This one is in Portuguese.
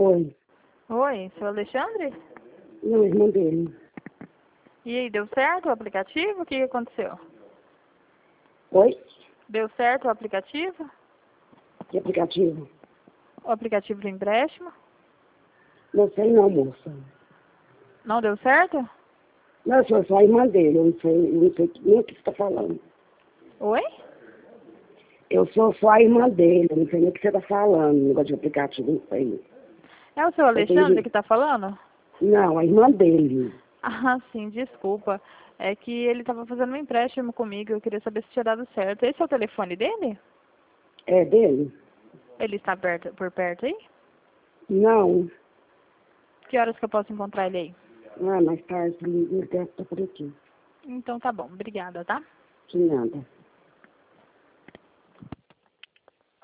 Oi. Oi, seu Alexandre? Não, irmã dele. E aí, deu certo o aplicativo? O que aconteceu? Oi? Deu certo o aplicativo? Que aplicativo? O aplicativo do empréstimo? Não sei não, moça. Não deu certo? Não, eu sou só a irmã dele, eu não sei nem o que você está falando. Oi? Eu sou só a irmã dele, eu não sei nem o que você está falando, negócio de aplicativo, não sei. É o seu Eu Alexandre tenho... que tá falando? Não, a irmã dele. Ah, sim, desculpa. É que ele tava fazendo um empréstimo comigo, eu queria saber se tinha dado certo. Esse é o telefone dele? É dele? Ele está por perto aí? Não. Que horas que eu posso encontrar ele aí? Ah, mais tarde, ele deve estar por aqui. Então tá bom, obrigada, tá? De nada.